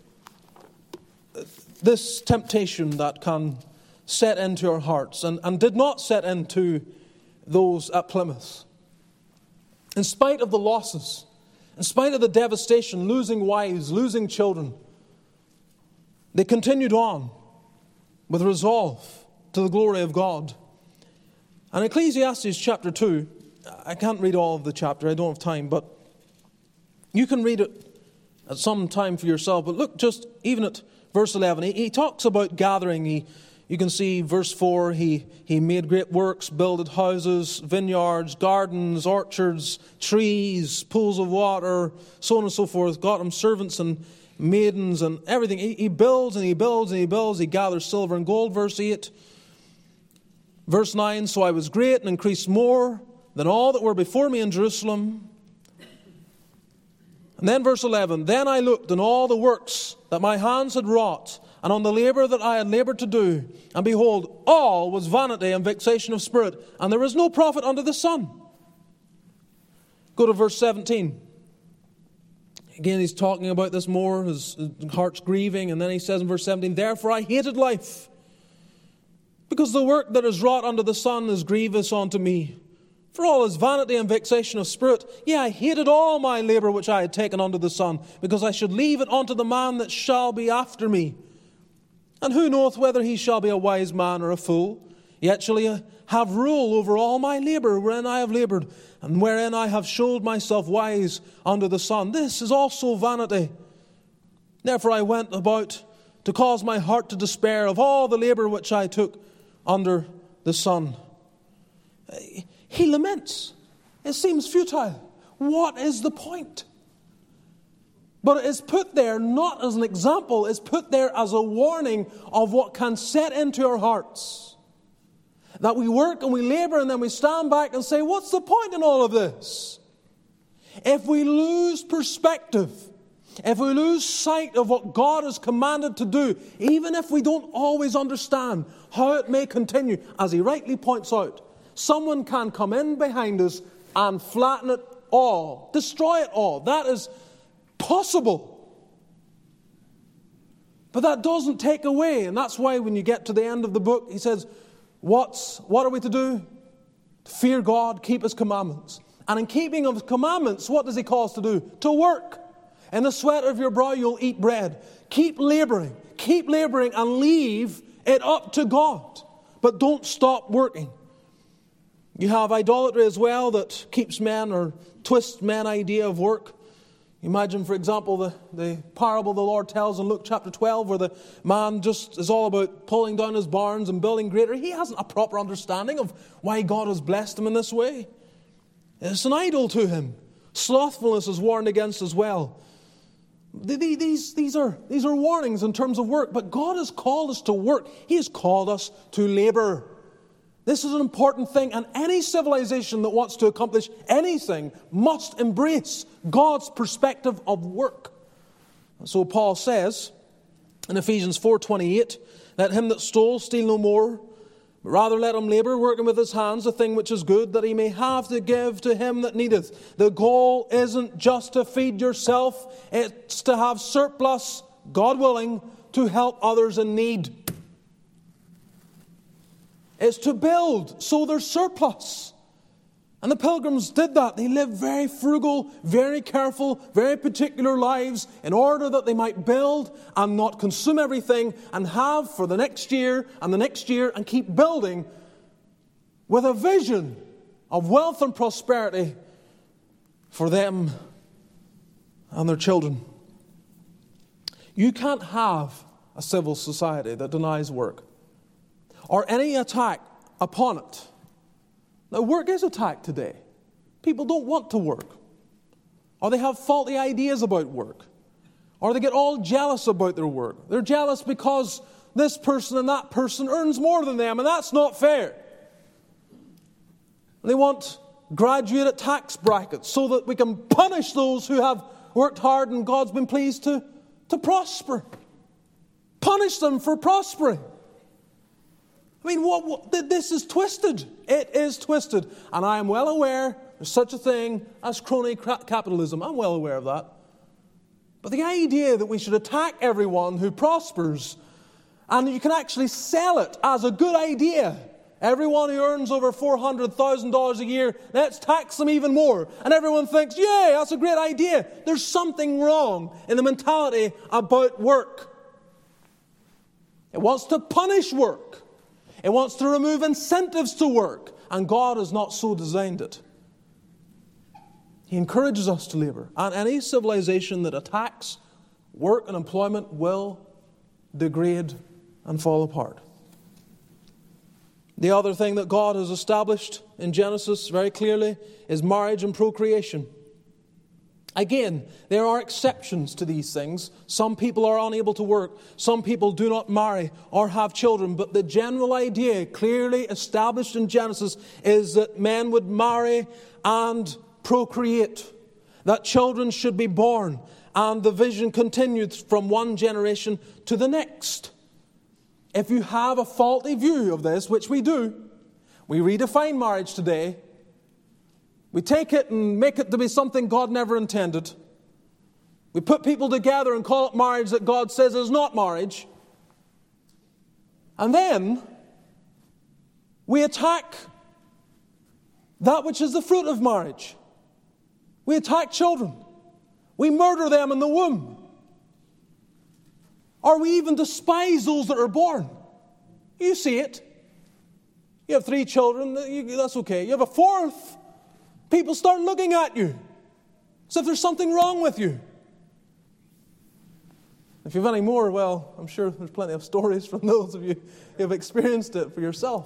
this temptation that can set into our hearts and did not set into those at Plymouth. In spite of the losses, in spite of the devastation, losing wives, losing children, they continued on with resolve to the glory of God. And Ecclesiastes chapter 2, I can't read all of the chapter, I don't have time, but you can read it at some time for yourself. But look just even at verse 11. He talks about gathering. You can see verse 4, he made great works, builded houses, vineyards, gardens, orchards, trees, pools of water, so on and so forth. Got him servants and maidens and everything. He builds and he builds and he builds. He gathers silver and gold, verse 8. Verse 9, so I was great and increased more than all that were before me in Jerusalem. And then verse 11, then I looked on all the works that my hands had wrought, and on the labor that I had labored to do, and behold, all was vanity and vexation of spirit, and there was no profit under the sun. Go to verse 17. Again, he's talking about this more, his heart's grieving, and then he says in verse 17, therefore I hated life, because the work that is wrought under the sun is grievous unto me. For all is vanity and vexation of spirit. Yea, I hated all my labor which I had taken under the sun, because I should leave it unto the man that shall be after me. And who knoweth whether he shall be a wise man or a fool? Yet shall he have rule over all my labor wherein I have labored, and wherein I have showed myself wise under the sun. This is also vanity. Therefore I went about to cause my heart to despair of all the labor which I took under the sun. He laments. It seems futile. What is the point? But it is put there not as an example, it's put there as a warning of what can set into our hearts. That we work and we labor and then we stand back and say, what's the point in all of this? If we lose perspective, if we lose sight of what God has commanded to do, even if we don't always understand how it may continue, as he rightly points out, someone can come in behind us and flatten it all, destroy it all. That is possible. But that doesn't take away, and that's why when you get to the end of the book, he says, what are we to do? To fear God, keep His commandments. And in keeping of His commandments, what does He call us to do? To work. In the sweat of your brow you'll eat bread. Keep laboring and leave it up to God. But don't stop working. You have idolatry as well that keeps men or twists men's idea of work. Imagine, for example, the parable the Lord tells in Luke chapter 12 where the man just is all about pulling down his barns and building greater. He hasn't a proper understanding of why God has blessed him in this way. It's an idol to him. Slothfulness is warned against as well. These are warnings in terms of work, but God has called us to work. He has called us to labor. This is an important thing, and any civilization that wants to accomplish anything must embrace God's perspective of work. So Paul says in Ephesians 4:28, let him that stole steal no more, but rather let him labor, working with his hands the thing which is good, that he may have to give to him that needeth. The goal isn't just to feed yourself, it's to have surplus, God willing, to help others in need. It's to build so there's surplus. And the Pilgrims did that. They lived very frugal, very careful, very particular lives in order that they might build and not consume everything and have for the next year and the next year and keep building with a vision of wealth and prosperity for them and their children. You can't have a civil society that denies work or any attack upon it. Now, work is attacked today. People don't want to work, or they have faulty ideas about work, or they get all jealous about their work. They're jealous because this person and that person earns more than them, and that's not fair. And they want graduated tax brackets so that we can punish those who have worked hard and God's been pleased to prosper. Punish them for prospering. I mean, this is twisted. It is twisted. And I am well aware there's such a thing as crony capitalism. I'm well aware of that. But the idea that we should attack everyone who prospers, and you can actually sell it as a good idea. Everyone who earns over $400,000 a year, let's tax them even more. And everyone thinks, yay, that's a great idea. There's something wrong in the mentality about work. It wants to punish work. It wants to remove incentives to work. And God has not so designed it. He encourages us to labor. And any civilization that attacks work and employment will degrade and fall apart. The other thing that God has established in Genesis very clearly is marriage and procreation. Again, there are exceptions to these things. Some people are unable to work. Some people do not marry or have children. But the general idea, clearly established in Genesis, is that men would marry and procreate. That children should be born. And the vision continued from one generation to the next. If you have a faulty view of this, which we do, we redefine marriage today. We take it and make it to be something God never intended. We put people together and call it marriage that God says is not marriage. And then we attack that which is the fruit of marriage. We attack children. We murder them in the womb. Or we even despise those that are born. You see it. You have 3 children, that's okay. You have a 4th. People start looking at you as if there's something wrong with you. If you have any more, well, I'm sure there's plenty of stories from those of you who have experienced it for yourself.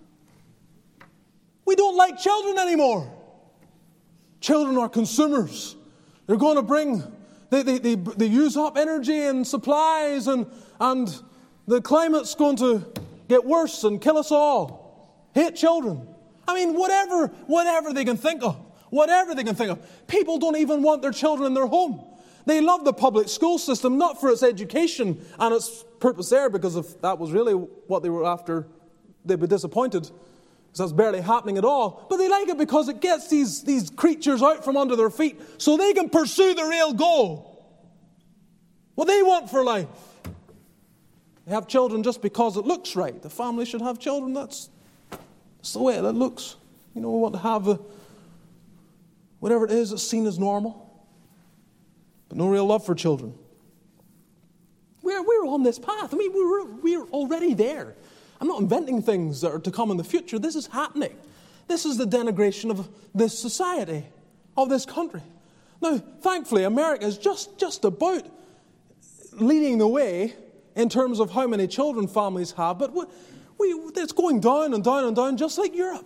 We don't like children anymore. Children are consumers. They're going to bring, they use up energy and supplies, and the climate's going to get worse and kill us all. Hate children. I mean, whatever they can think of. Whatever they can think of. People don't even want their children in their home. They love the public school system, not for its education and its purpose there, because if that was really what they were after, they'd be disappointed, because that's barely happening at all. But they like it because it gets these creatures out from under their feet so they can pursue the real goal. What they want for life. They have children just because it looks right. The family should have children. That's the way it looks. You know, we want to have whatever it is that's seen as normal. But no real love for children. We're on this path. I mean, we're already there. I'm not inventing things that are to come in the future. This is happening. This is the denigration of this society, of this country. Now, thankfully, America is just about leading the way in terms of how many children families have, but it's going down and down and down, just like Europe.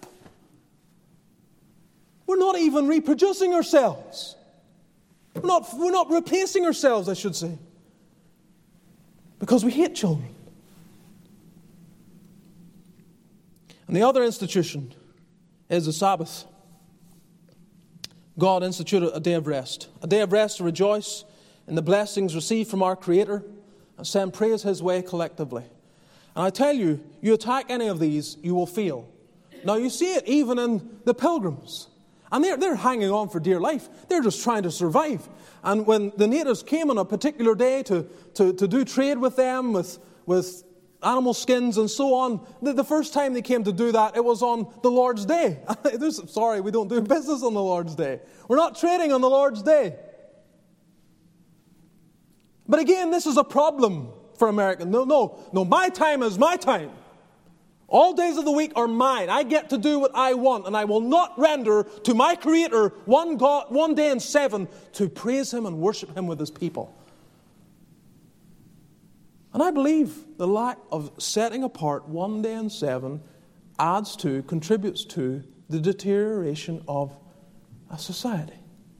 We're not even reproducing ourselves. We're not replacing ourselves, I should say, because we hate children. And the other institution is the Sabbath. God instituted a day of rest to rejoice in the blessings received from our Creator and send praise His way collectively. And I tell you, you attack any of these, you will fail. Now you see it even in the Pilgrims. And they're hanging on for dear life. They're just trying to survive. And when the natives came on a particular day to do trade with them, with animal skins and so on. The first time they came to do that, it was on the Lord's Day. Sorry, we don't do business on the Lord's Day. We're not trading on the Lord's Day. But again, this is a problem for Americans. No, my time is my time. All days of the week are mine. I get to do what I want, and I will not render to my Creator one day in 7 to praise Him and worship Him with His people. And I believe the lack of setting apart one day in 7 contributes to the deterioration of a society.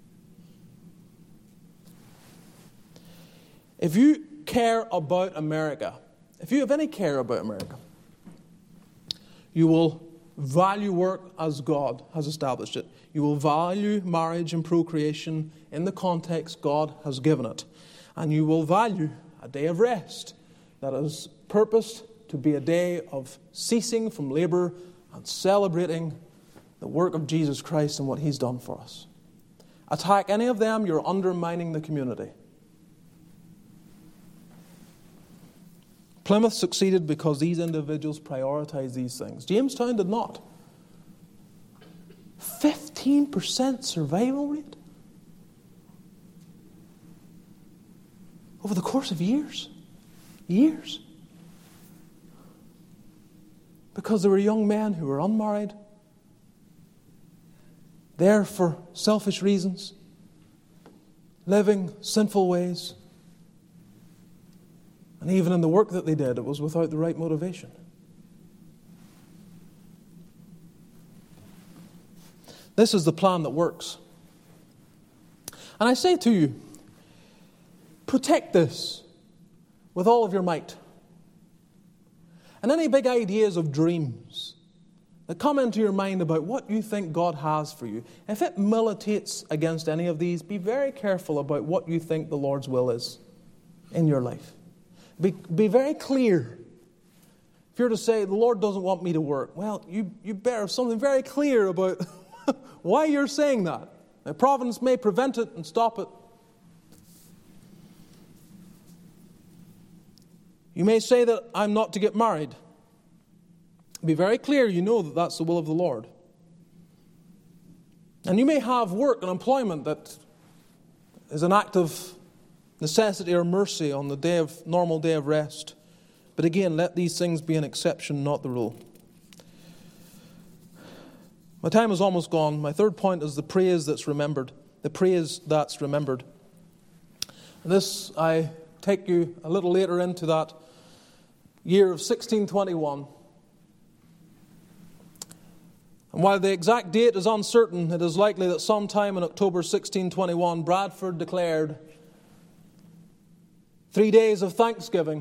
If you care about America, if you have any care about America, you will value work as God has established it. You will value marriage and procreation in the context God has given it. And you will value a day of rest that is purposed to be a day of ceasing from labor and celebrating the work of Jesus Christ and what He's done for us. Attack any of them, you're undermining the community. Plymouth succeeded because these individuals prioritized these things. Jamestown did not. 15% survival rate? Over the course of years. Years. Because there were young men who were unmarried, there for selfish reasons, living sinful ways. And even in the work that they did, it was without the right motivation. This is the plan that works. And I say to you, protect this with all of your might. And any big ideas of dreams that come into your mind about what you think God has for you, if it militates against any of these, be very careful about what you think the Lord's will is in your life. Be very clear. If you're to say, the Lord doesn't want me to work, well, you better have something very clear about why you're saying that. Now, providence may prevent it and stop it. You may say that I'm not to get married. Be very clear, you know that that's the will of the Lord. And you may have work and employment that is an act of necessity or mercy on the normal day of rest. But again, let these things be an exception, not the rule. My time is almost gone. My third point is the praise that's remembered. The praise that's remembered. And this, I take you a little later into that year of 1621. And while the exact date is uncertain, it is likely that sometime in October 1621, Bradford declared 3 days of thanksgiving,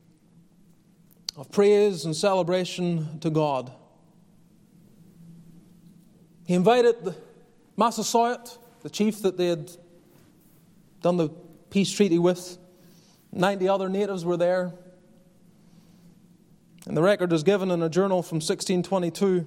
of praise and celebration to God. He invited Massasoit, the chief that they had done the peace treaty with. 90 other natives were there. And the record is given in a journal from 1622,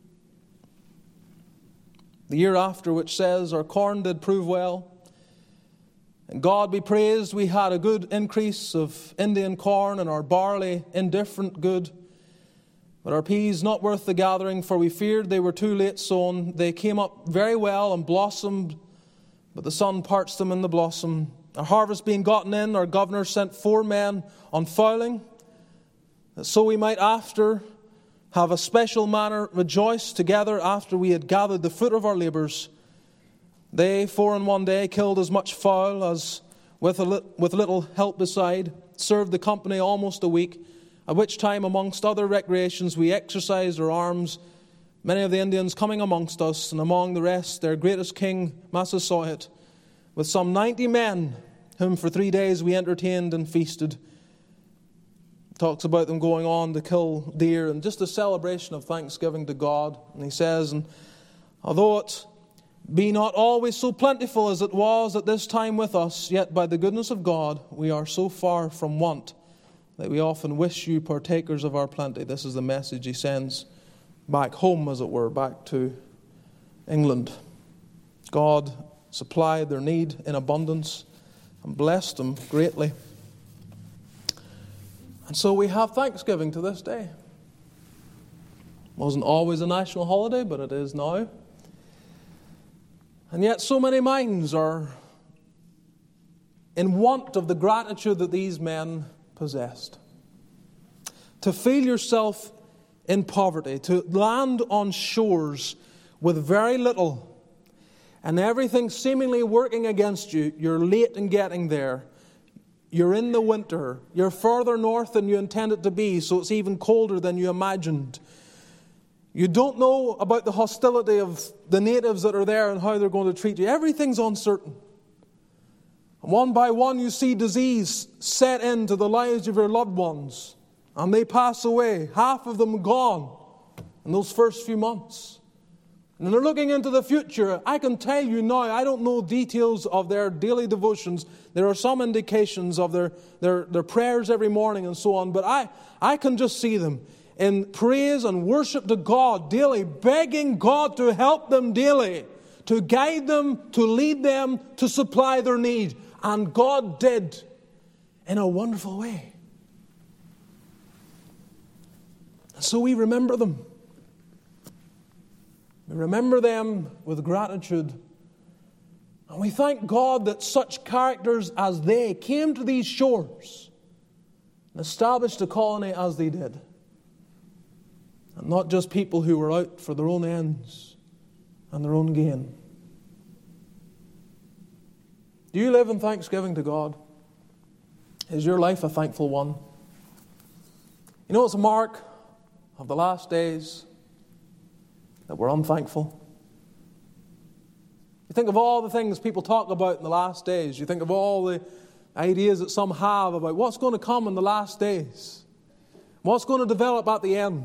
the year after, which says, "Our corn did prove well, and God be praised, we had a good increase of Indian corn, and our barley indifferent good. But our peas not worth the gathering, for we feared they were too late sown. They came up very well and blossomed, but the sun parched them in the blossom. Our harvest being gotten in, our governor sent 4 men on fowling, that so we might after have a special manner rejoice together after we had gathered the fruit of our labours. They 4 in one day killed as much fowl as with little help beside, served the company almost a week, at which time amongst other recreations we exercised our arms, many of the Indians coming amongst us, and among the rest their greatest king Massasoit, with some 90 men, whom for 3 days we entertained and feasted." Talks about them going on to kill deer and just a celebration of thanksgiving to God. And he says, "And although it be not always so plentiful as it was at this time with us, yet by the goodness of God we are so far from want that we often wish you partakers of our plenty." This is the message he sends back home, as it were, back to England. God supplied their need in abundance and blessed them greatly. And so we have Thanksgiving to this day. Wasn't always a national holiday, but it is now. And yet so many minds are in want of the gratitude that these men possessed. To feel yourself in poverty, to land on shores with very little, and everything seemingly working against you. You're late in getting there. You're in the winter. You're further north than you intended to be, so it's even colder than you imagined. You don't know about the hostility of the natives that are there and how they're going to treat you. Everything's uncertain. And one by one you see disease set into the lives of your loved ones. And they pass away, half of them gone in those first few months. And they're looking into the future. I can tell you now, I don't know details of their daily devotions. There are some indications of their prayers every morning and so on. But I can just see them in praise and worship to God daily, begging God to help them daily, to guide them, to lead them, to supply their need. And God did in a wonderful way. So we remember them. We remember them with gratitude. And we thank God that such characters as they came to these shores and established a colony as they did. And not just people who were out for their own ends and their own gain. Do you live in thanksgiving to God? Is your life a thankful one? You know, it's a mark of the last days that we're unthankful. You think of all the things people talk about in the last days. You think of all the ideas that some have about what's going to come in the last days, what's going to develop at the end.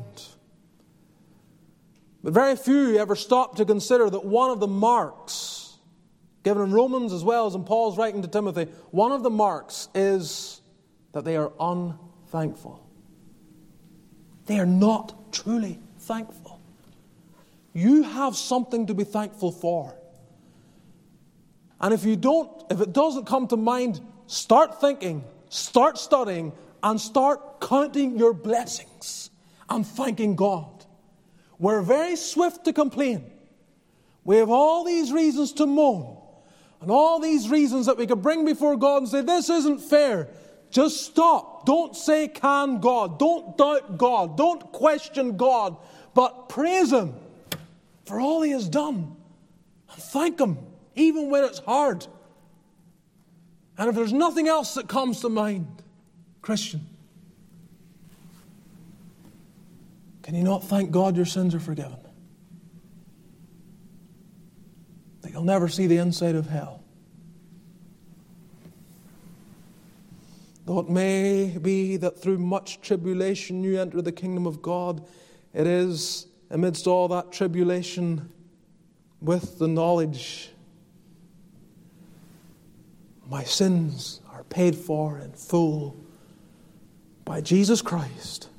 But very few ever stop to consider that one of the marks, given in Romans as well as in Paul's writing to Timothy, one of the marks is that they are unthankful. They are not truly thankful. You have something to be thankful for. And if it doesn't come to mind, start thinking, start studying, and start counting your blessings and thanking God. We're very swift to complain. We have all these reasons to moan, and all these reasons that we could bring before God and say, this isn't fair. Just stop. Don't say, can God? Don't doubt God. Don't question God. But praise Him for all He has done. And thank Him, even when it's hard. And if there's nothing else that comes to mind, Christian, can you not thank God your sins are forgiven? That you'll never see the inside of hell. Though it may be that through much tribulation you enter the kingdom of God, it is amidst all that tribulation with the knowledge my sins are paid for in full by Jesus Christ.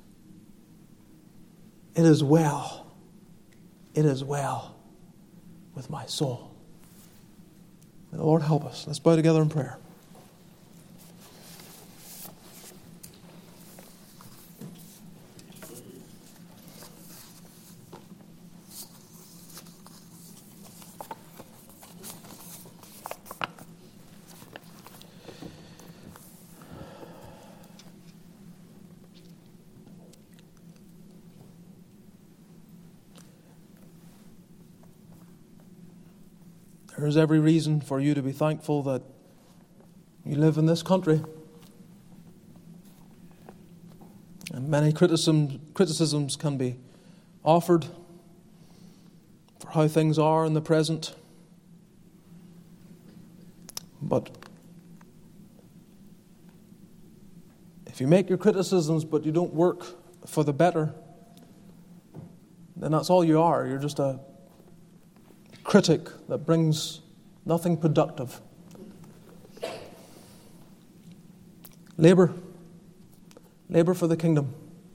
It is well. It is well with my soul. May the Lord help us. Let's bow together in prayer. There is every reason for you to be thankful that you live in this country. And many criticisms can be offered for how things are in the present. But if you make your criticisms but you don't work for the better, then that's all you are. You're just a critic that brings nothing productive. Labor for the kingdom.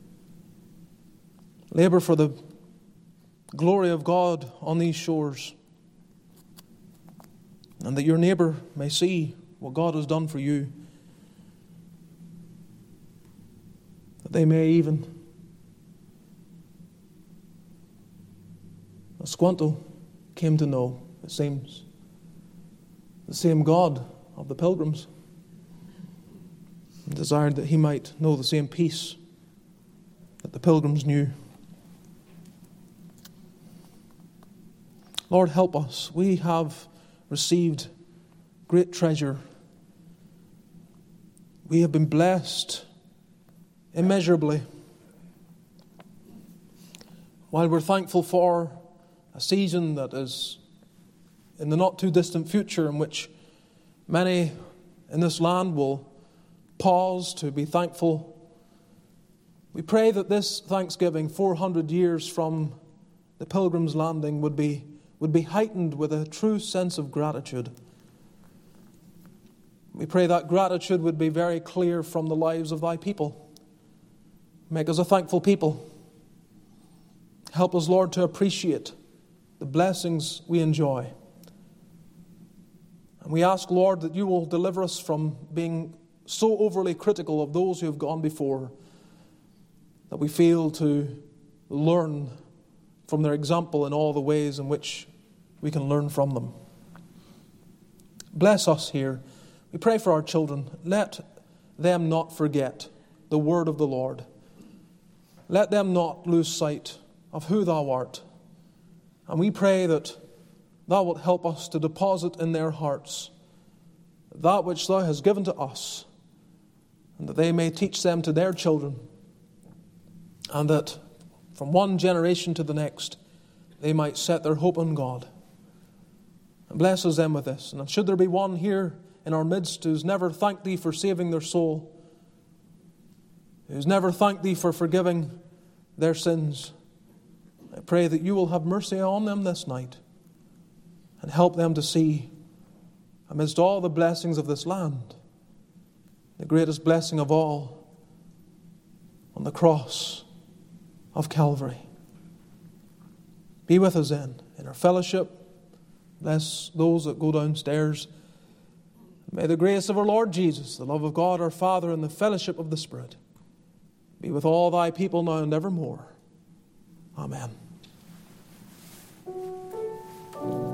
Labor for the glory of God on these shores. And that your neighbor may see what God has done for you. they may even, as Squanto came to know, it seems, the same God of the Pilgrims, and desired that he might know the same peace that the Pilgrims knew. Lord, help us. We have received great treasure. We have been blessed immeasurably. While we're thankful for a season that is in the not too distant future in which many in this land will pause to be thankful, we pray that this Thanksgiving, 400 years from the Pilgrims' landing, would be heightened with a true sense of gratitude. We pray that gratitude would be very clear from the lives of thy people. Make us a thankful people. Help us, Lord, to appreciate the blessings we enjoy. And we ask, Lord, that you will deliver us from being so overly critical of those who have gone before that we fail to learn from their example in all the ways in which we can learn from them. Bless us here. We pray for our children. Let them not forget the word of the Lord. Let them not lose sight of who thou art. And we pray that thou wilt help us to deposit in their hearts that which thou hast given to us, and that they may teach them to their children, and that from one generation to the next they might set their hope on God. And bless us then with this. And should there be one here in our midst who's never thanked thee for saving their soul, who's never thanked thee for forgiving their sins, I pray that you will have mercy on them this night and help them to see, amidst all the blessings of this land, the greatest blessing of all on the cross of Calvary. Be with us then in our fellowship. Bless those that go downstairs. May the grace of our Lord Jesus, the love of God our Father, and the fellowship of the Spirit be with all thy people now and evermore. Amen.